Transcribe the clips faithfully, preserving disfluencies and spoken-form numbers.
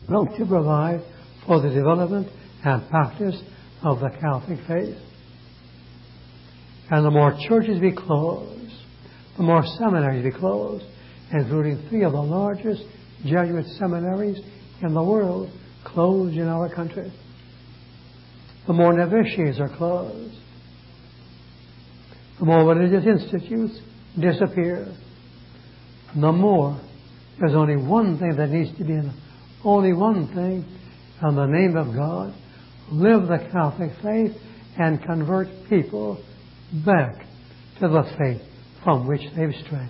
look to provide for the development and practice of the Catholic faith. And the more churches we close, the more seminaries we close, including three of the largest Jesuit seminaries in the world closed in our country. The more novitiates are closed, the more religious institutes disappear, the more there's only one thing that needs to be in, only one thing, in the name of God, live the Catholic faith and convert people back to the faith from which they've strayed.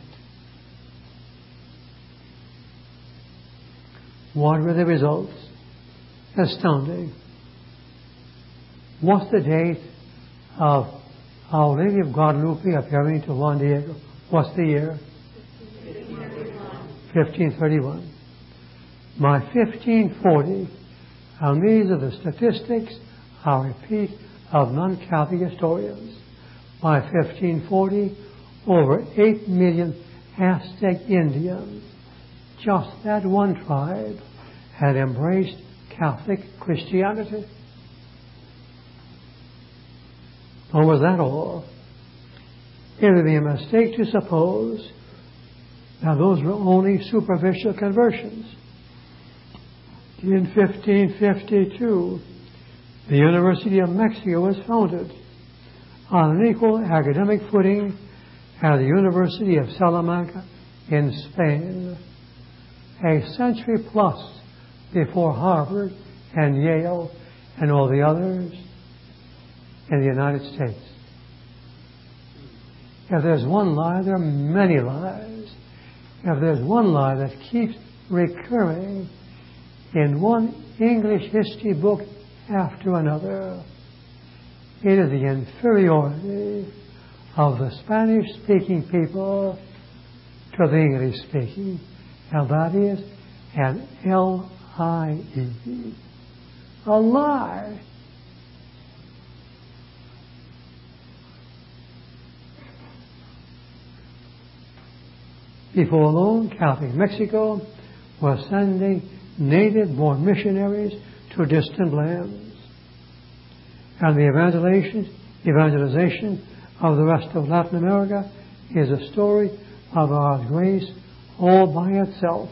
What were the results? Astounding. What's the date of Our Lady of Guadalupe appearing to Juan Diego? What's the year? fifteen thirty-one. By fifteen forty, and these are the statistics, I repeat, of non-Catholic historians. By fifteen forty, over eight million Aztec Indians, just that one tribe, had embraced Catholic Christianity. Or was that all? It would be a mistake to suppose that those were only superficial conversions. In fifteen fifty-two, the University of Mexico was founded on an equal academic footing as the University of Salamanca in Spain, a century plus before Harvard and Yale and all the others in the United States. If there's one lie, there are many lies. If there's one lie that keeps recurring in one English history book after another, it is the inferiority of the Spanish-speaking people to the English-speaking, and that is an L I E. A lie. Before long, Catholic Mexico was sending native-born missionaries to distant lands. And the evangelization, evangelization of the rest of Latin America is a story of our grace all by itself.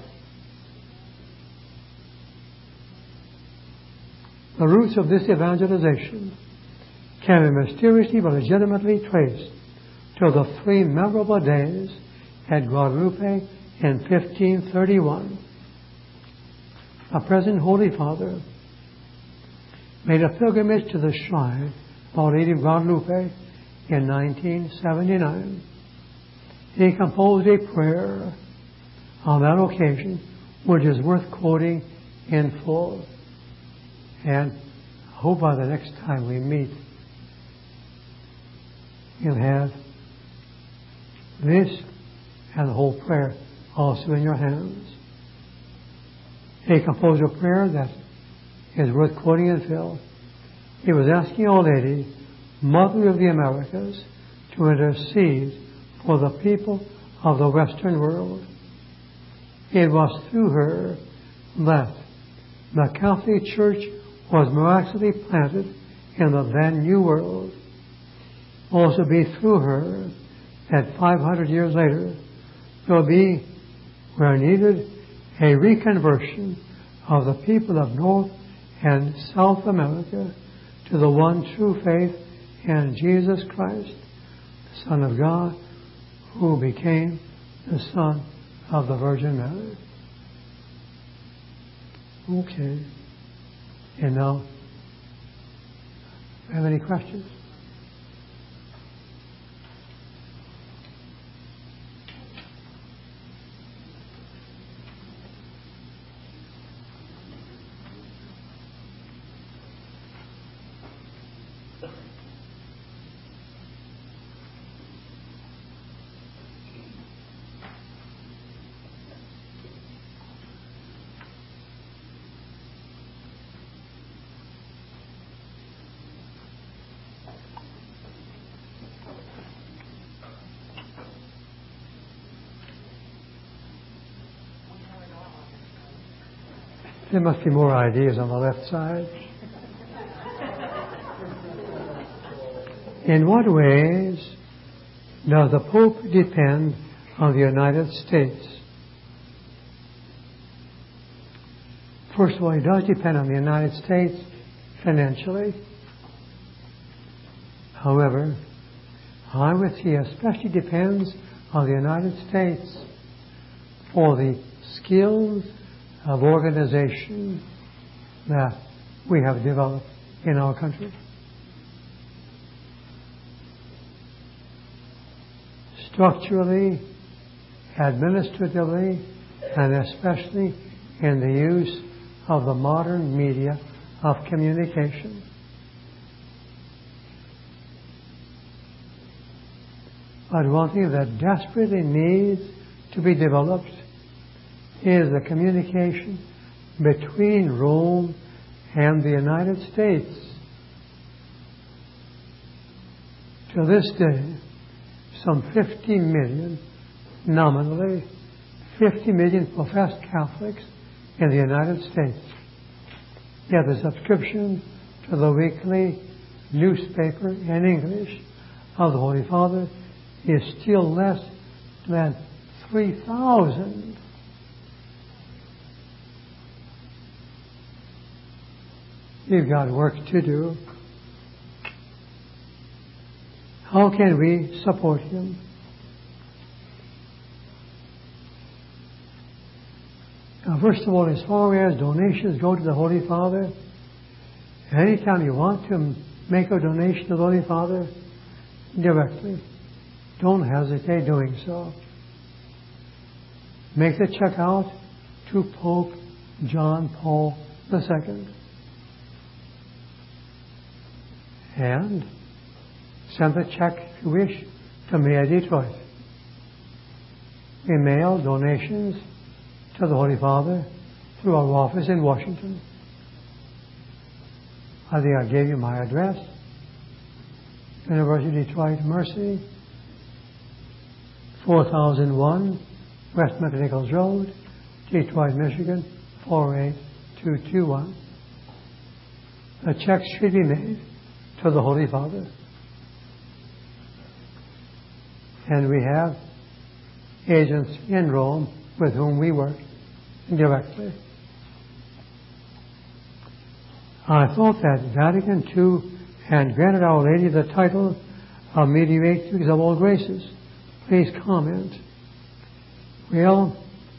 The roots of this evangelization can be mysteriously but legitimately traced to the three memorable days at Guadalupe in fifteen thirty-one. A present Holy Father made a pilgrimage to the shrine of Our Lady of Guadalupe in nineteen seventy-nine. He composed a prayer on that occasion which is worth quoting in full. And I hope by the next time we meet, you'll have this and the whole prayer also in your hands. He composed a prayer that is worth quoting in full. He was asking Our Lady, Mother of the Americas, to intercede for the people of the Western world. It was through her that the Catholic Church was miraculously planted in the then New World. Also be through her that five hundred years later there will be, where needed, a reconversion of the people of North and South America to the one true faith in Jesus Christ, the Son of God, who became the Son of the Virgin Mary. Okay. And now, have any questions? There must be more ideas on the left side. In what ways does the Pope depend on the United States? First of all, he does depend on the United States financially. However, I would say he especially depends on the United States for the skills of organization that we have developed in our country. Structurally, administratively, and especially in the use of the modern media of communication. But one thing that desperately needs to be developed is the communication between Rome and the United States. To this day, some fifty million, nominally, fifty million professed Catholics in the United States. Yet the subscription to the weekly newspaper in English of the Holy Father is still less than three thousand. You've got work to do. How can we support him? Now, first of all, as far as donations go to the Holy Father, anytime you want to make a donation to the Holy Father, directly, don't hesitate doing so. Make the check out to Pope John Paul the Second. And send the check, if you wish, to Mayor Detroit. We mail donations to the Holy Father through our office in Washington. I think I gave you my address. University of Detroit Mercy, four thousand one West McNichols Road, Detroit, Michigan, four eight two two one. The check should be made to the Holy Father. And we have agents in Rome with whom we work directly. I thought that Vatican two had granted Our Lady the title of Mediatrix of all graces. Please comment. Well,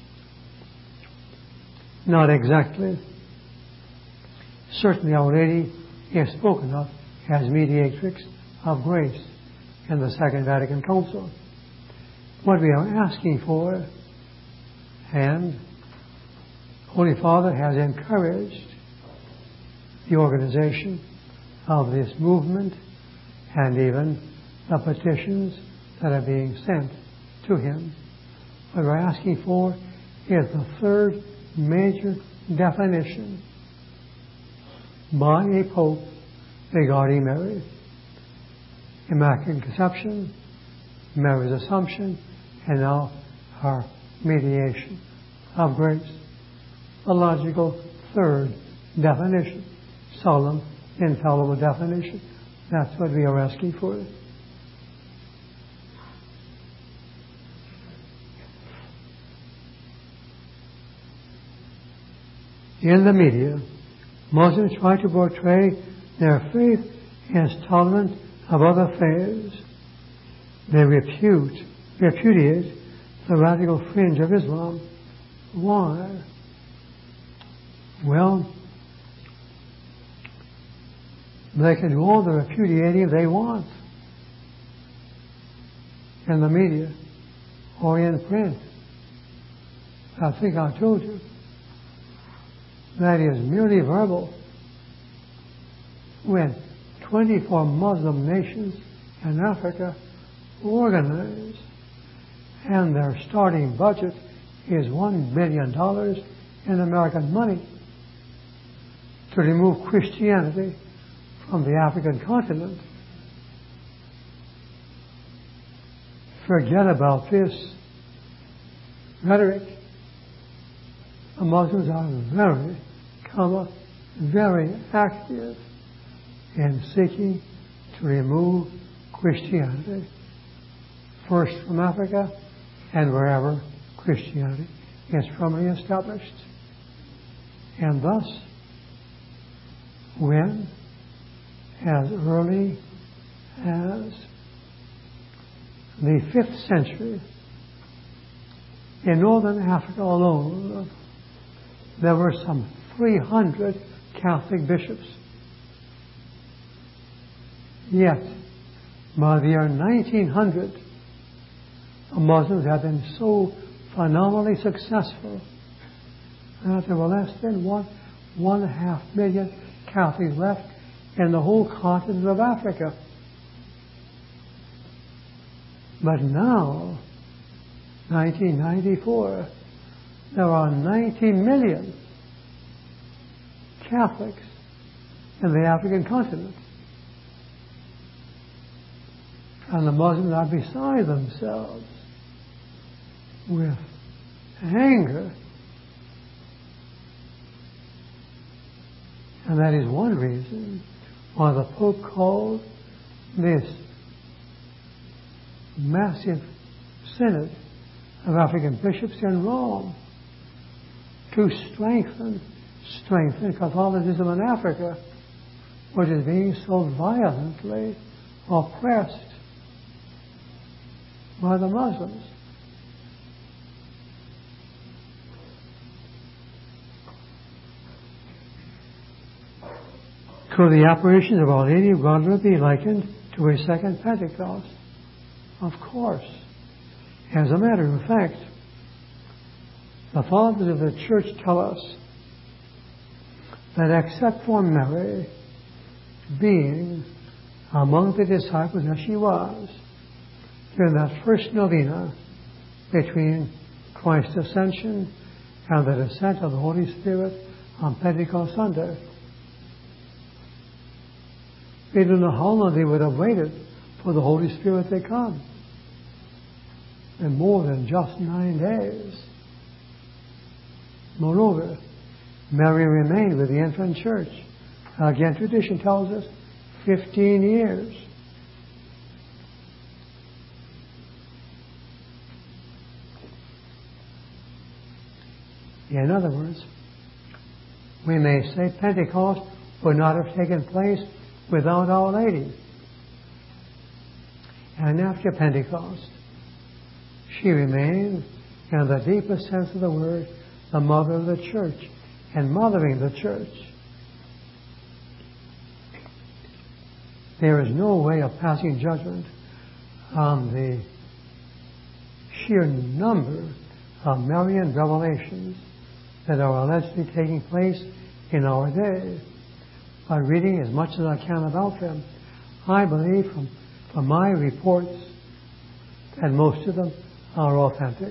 not exactly. Certainly Our Lady is spoken of as Mediatrix of grace in the Second Vatican Council. What we are asking for, and Holy Father has encouraged the organization of this movement and even the petitions that are being sent to him. What we're asking for is the third major definition by a pope regarding Mary. Immaculate Conception, Mary's Assumption, and now her mediation of grace. The logical third definition, solemn, infallible definition. That's what we are asking for. In the media, Muslims try to portray their faith as tolerant of other faiths. They repute, repudiate the radical fringe of Islam. Why? Well, they can do all the repudiating they want in the media or in print. I think I told you. That is merely verbal. When twenty-four Muslim nations in Africa organize and their starting budget is one billion dollars in American money to remove Christianity from the African continent. Forget about this rhetoric. The Muslims are very, become very active in seeking to remove Christianity, first from Africa and wherever Christianity is firmly established. And thus, when as early as the fifth century, in northern Africa alone, there were some three hundred Catholic bishops. Yet, by the year nineteen hundred, the Muslims had been so phenomenally successful that there were less than one, one and a half million Catholics left in the whole continent of Africa. But now, nineteen ninety-four, there are ninety million Catholics in the African continent. And the Muslims are beside themselves with anger. And that is one reason why the Pope called this massive synod of African bishops in Rome to strengthen, strengthen Catholicism in Africa, which is being so violently oppressed by the Muslims. Could the apparitions of Our Lady of Guadalupe be likened to a second Pentecost? Of course. As a matter of fact, the fathers of the Church tell us that except for Mary being among the disciples as she was during that first novena between Christ's ascension and the descent of the Holy Spirit on Pentecost Sunday, they don't know how long they would have waited for the Holy Spirit to come. And more than just nine days. Moreover, Mary remained with the infant church. Again, tradition tells us fifteen years. In other words, we may say Pentecost would not have taken place without Our Lady. And after Pentecost, she remained, in the deepest sense of the word, the mother of the church, and mothering the church. There is no way of passing judgment on the sheer number of Marian revelations that are allegedly taking place in our day. By reading as much as I can about them, I believe from, from my reports that most of them are authentic.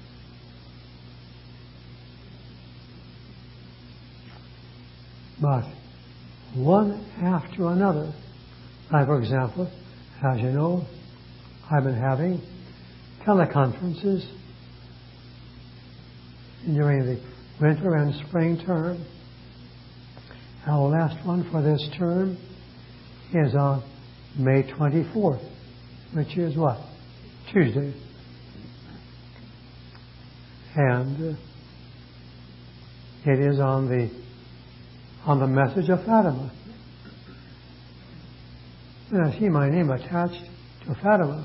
But one after another, I, for example, as you know, I've been having teleconferences during the winter and spring term. Our last one for this term is on May twenty-fourth, which is what? Tuesday. And uh, it is on the on the message of Fatima. And I see my name attached to Fatima.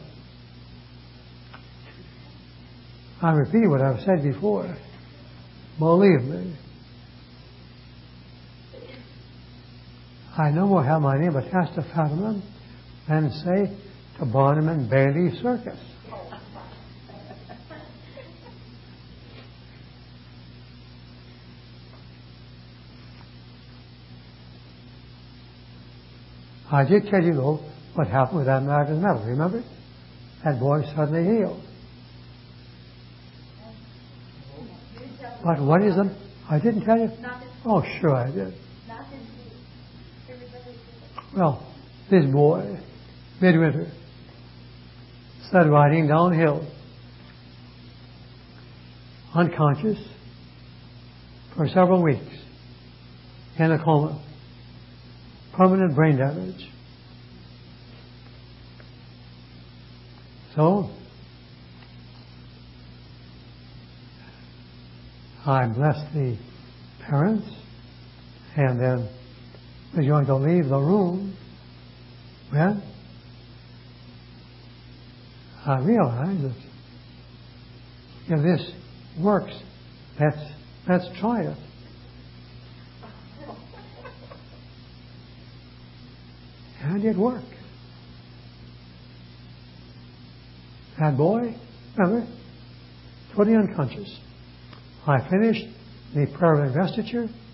I'm repeating what I've said before. Believe me. I no more have my name attached to Fatima than, say, to Barnum and Bailey Circus. I did tell you, though, what happened with that Magdalene Medal. Remember? That boy suddenly healed. But what is them? I didn't tell you? Oh, sure I did. Well, this boy, midwinter, started riding downhill, unconscious, for several weeks. in a coma. Permanent brain damage. So, I blessed the parents, and then was going to leave the room when I realized that if this works, let's, let's try it. And it worked. That boy, remember, totally unconscious. I finished the prayer of investiture.